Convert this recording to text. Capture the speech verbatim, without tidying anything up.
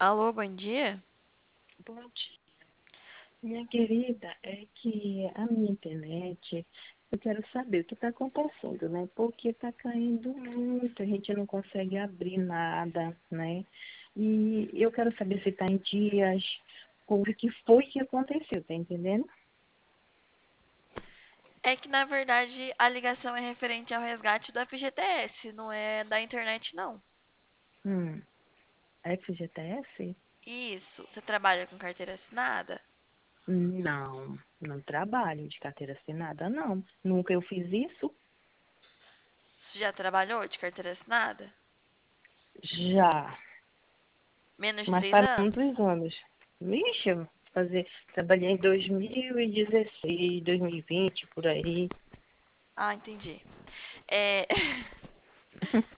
Alô, bom dia? Bom dia, minha querida. É que a minha internet, eu quero saber o que está acontecendo, né? Porque está caindo muito, a gente não consegue abrir nada, né? E eu quero saber se está em dias, o que foi que aconteceu, tá entendendo? É que na verdade a ligação é referente ao resgate do F G T S, não é da internet, não. Hum, F G T S? Isso, você trabalha com carteira assinada? Não, não trabalho de carteira assinada, não. Nunca eu fiz isso. Você já trabalhou de carteira assinada? Já, Menos de mas três faz anos? muitos anos. Vixe, eu fazer, trabalhei em dois mil e dezesseis, dois mil e vinte, por aí. Ah, entendi. É...